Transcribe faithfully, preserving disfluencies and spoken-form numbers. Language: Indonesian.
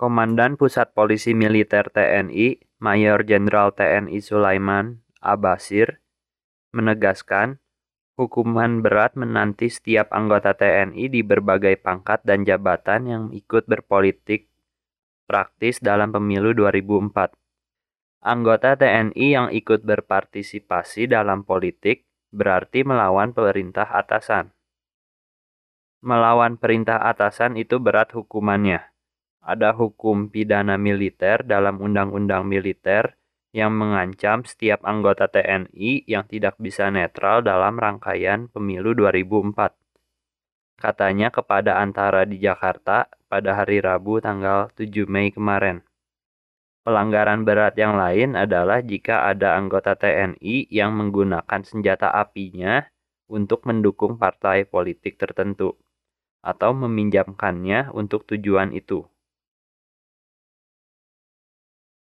Komandan Pusat Polisi Militer T N I, Mayor Jenderal T N I Sulaiman Abasyr, menegaskan hukuman berat menanti setiap anggota T N I di berbagai pangkat dan jabatan yang ikut berpolitik praktis dalam pemilu dua ribu empat. Anggota T N I yang ikut berpartisipasi dalam politik berarti melawan perintah atasan. Melawan perintah atasan itu berat hukumannya. Ada hukum pidana militer dalam Undang-Undang Militer yang mengancam setiap anggota T N I yang tidak bisa netral dalam rangkaian pemilu dua ribu empat. Katanya kepada Antara di Jakarta pada hari Rabu tanggal tujuh Mei kemarin. Pelanggaran berat yang lain adalah jika ada anggota T N I yang menggunakan senjata apinya untuk mendukung partai politik tertentu atau meminjamkannya untuk tujuan itu.